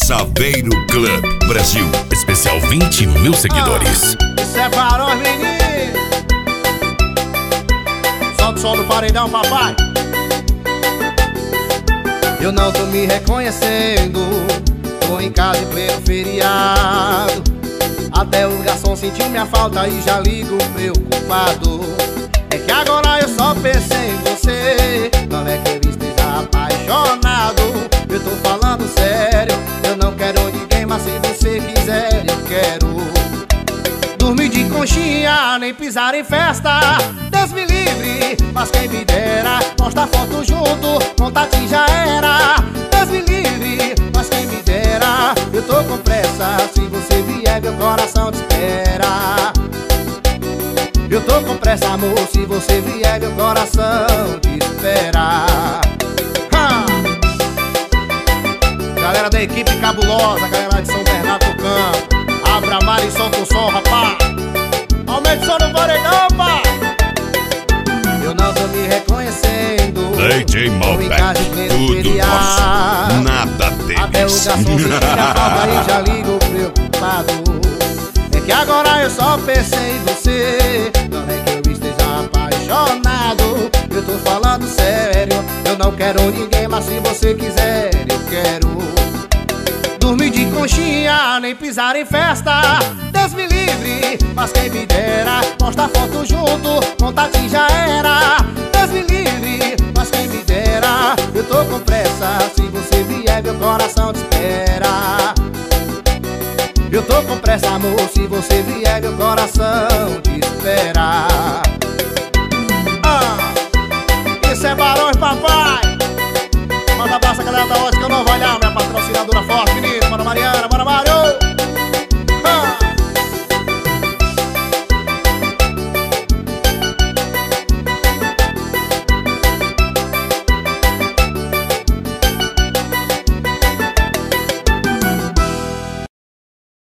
Saveiro Club Brasil. Especial 20 mil seguidores. Separou os meninos. Solta o som do paredão, papai. Eu não tô me reconhecendo. Tô em casa em pleno feriado. Até o garçom sentiu minha falta e já ligo preocupado. É que agora eu só pensei em você. Não é que eu esteja apaixonado. Eu tô falando sério. Eu não quero ninguém, mas se você quiser eu quero dormir de conchinha, nem pisar em festa. Deus me livre, mas quem me dera postar foto junto, contato já era. Deus me livre, mas quem me dera. Eu tô com pressa, se você vier meu coração te espera. Eu tô com pressa, amor, se você vier meu coração te espera. Galera da equipe cabulosa, galera de São Bernardo do Campo, abra a mar e solta o som, rapaz. Aumente o som no paredão, pá. Eu não tô me reconhecendo. DJ Malbec, tudo nosso, nada deles. Até o garçom sentir a falta e já ligo preocupado. É que agora eu só pensei em você. Não é que eu esteja apaixonado. Eu tô falando sério. Eu não quero ninguém, mas se você quiser eu quero dormir de conchinha, nem pisar em festa. Deus me livre, mas quem me dera postar foto junto, contato já era. Deus me livre, mas quem me dera. Eu tô com pressa, se você vier meu coração te espera. Eu tô com pressa, amor, se você vier meu coração te espera. Isso é Barões, papai. Manda abraço a galera da ótica Nova Olhar, minha patrocinadora forte, menino. Bora Mariana, bora Mário.